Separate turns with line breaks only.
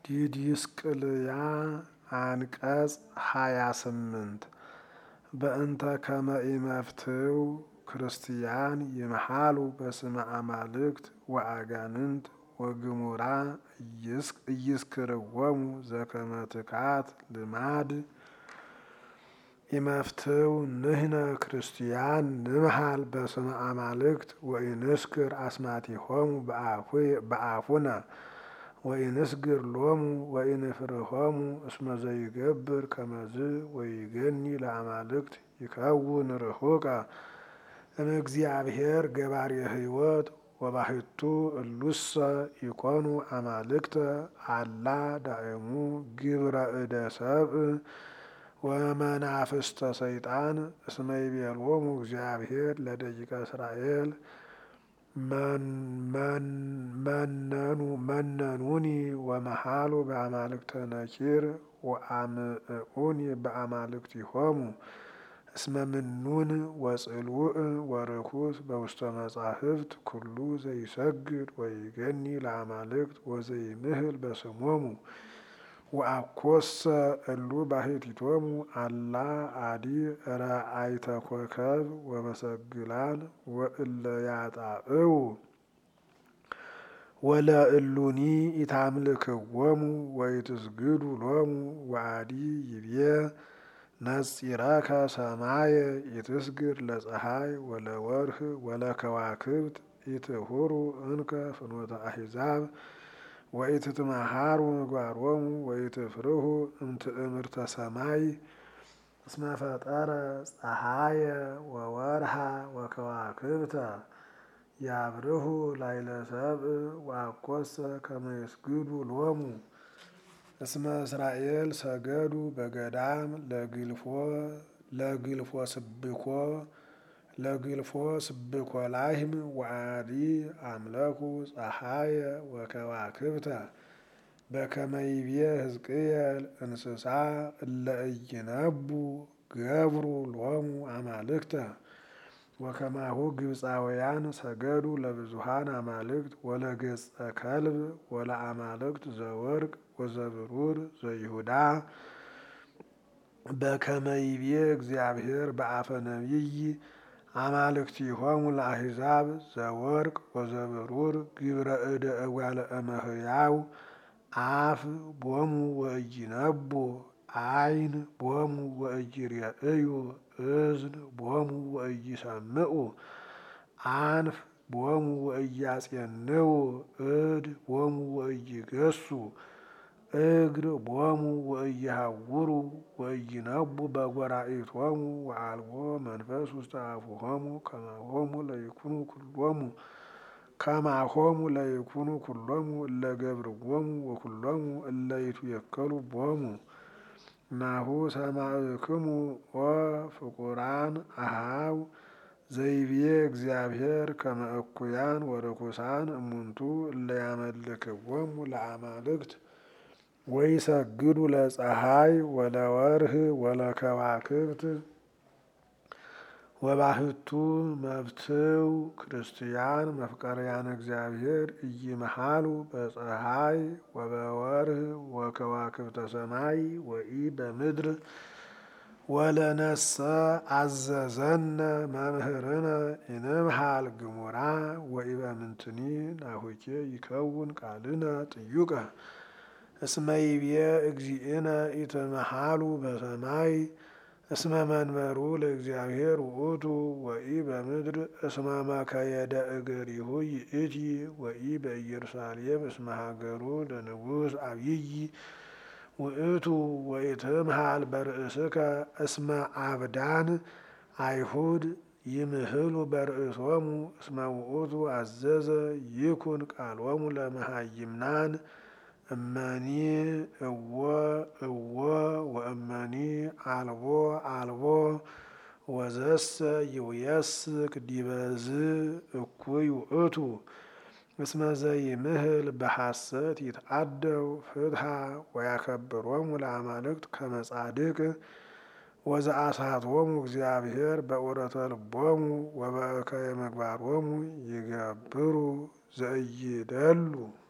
ዲድስቅልያ አንቀጽ 28 በእንተ ከመ ኢመፍትው ክርስቲያን ይምሃሉ በስመ አማልክት ወአጋንንት ወግሙራ ኢይስክርዎሙ ዘከመ ትካት ልማድ ኢመፍትው ንሕነ ክርስቲያን ንምሃል በስመ አማልክት ወኢንስክር አስማቲሆሙ በአፉነ ወኢንስግር ሎሙ ወኢንፍርሆሙ እስመ ዘይገብር ከመዝ ወይገኒ ለአማልክት ይከውን ርሑቀ እምእግዚአብሔር ገባሬ ሕይወት ወባሕቱ እሉሰ ይኮኑ አማልክተ አላ ዳእሙ ግብረ እደ ሰብእ ወመናፍስተ ሰይጣን እስመ ይቤሎሙ እግዚአብሔር ለደቂቀ እስራኤል መነኑኒ ወመሃሉ በአማልክተ ነኪር ወአምዕኡኒ በአማልክቲሆሙ እስመ ምኑን ወጽልውእ ወርኩስ በውስተ መጻሕፍት ኩሉ ዘይሰግድ ወይገኒ ለአማልክት ወዘይምህል በስሞሙ ወአኮሰ እሉ ባሕቲቶሙ አላ አዲ ረአይተ ኮከብ ወመሰግላን ወእለ ያጣዕው ወለእሉኒ ኢታምልክዎሙ ወኢትስግዱ ሎሙ ወአዲ ይቤ ነጺረከ ሰማየ ኢትስግድ ለፀሐይ ወለወርህ ወለከዋክብት ኢትሁሩ እንከ ፍኖተ አሕዛብ ወኢትትመሃሩ ምግባሮሙ ወኢትፍርሁ እምትእምርተ ሰማይ እስመ ፈጠረ ፀሐየ ወወርሃ ወከዋክብተ ያብርሁ ላዕለ ሰብእ ወአኮሰ ከመ ይስግዱ ሎሙ እስመ እስራኤል ሰገዱ በገዳም ለግልፎ ስብኮ ላህም ወአዲ አምለኩ ፀሐየ ወከዋክብተ በከመ ይቤ ሕዝቅኤል እንስሳ እለ ኢይነቡ ገብሩ ሎሙ አማልክተ ወከማሁ ግብፃውያን ሰገዱ ለብዙሃን አማልክት ወለገጸ ከልብ ወለአማልክት ዘወርቅ ወዘብሩር ዘይሁዳ በከመ ይቤ እግዚአብሔር በአፈ ነቢይ አማልክቲሆሙ ለአሕዛብ ዘወርቅ ወዘብሩር ግብረ እደ እጓለ እመሕያው አፍ ቦሙ ወኢይነቡ ዓይን ቦሙ ወኢይሬእዩ እዝን ቦሙ ወኢይሰምዑ አንፍ ቦሙ ወኢያጼንው እድ ቦሙ ወኢይገሱ እግር ቦሙ ወኢይሃውሩ ወኢይነቡ በጐራኢቶሙ ወአልቦ መንፈስ ውስተ አፉሆሙ ከማሆሙ ለይኩኑ ኩሎሙ እለ ገብርዎሙ ወኩሎሙ እለ ይትዌከሉ ቦሙ ናሁ ሰማዕክሙ ወፍቁራን አኀው ዘይቤ እግዚአብሔር ከመ እኩያን ወርኩሳን እሙንቱ እለ ያመልክዎሙ ለአማልክት ወይሰግዱ ለፀሐይ ወለወርህ ወለከዋክብት ወባሕቱ መፍትው ክርስቲያን መፍቀርያን እግዚአብሔር ኢይምሃሉ በፀሐይ ወበወርህ ወከዋክብተ ሰማይ ወኢ በምድር ወለነሰ አዘዘነ መምህርነ ኢንምሃል ግሙራ ወኢበምንትኒ ናሁኬ ይከውን ቃልነ ጥዩቀ እስመ ይቤ እግዚእነ ኢትምሃሉ በሰማይ እስመ መንበሩ ለእግዚአብሔር ውእቱ ወኢ በምድር እስመ መከየደ እገሪሁ ይእቲ ወኢ በኢየሩሳሌም እስመ ሀገሩ ለንጉሥ አብይ ውእቱ ወኢትምሃል በርእስከ እስመ አብዳን አይሁድ ይምህሉ በርእሶሙ እስመ ውእቱ አዘዘ ይኩን ቃሎሙ ለመሃይምናን እመኒ እወ እወ ወእመኒ አልቦ አልቦ ወዘሰ ይውየስክ ዲበዝ እኩይ ውእቱ እስመ ዘይምህል በሐሰት ይትአደው ፍትሐ ወያከብሮሙ ለአማልክት ከመ ጻድቅ ወዘአሳቶሙ እግዚአብሔር በዑረተ ልቦሙ ወበእከየ ምግባሮሙ ይገብሩ ዘኢይደሉ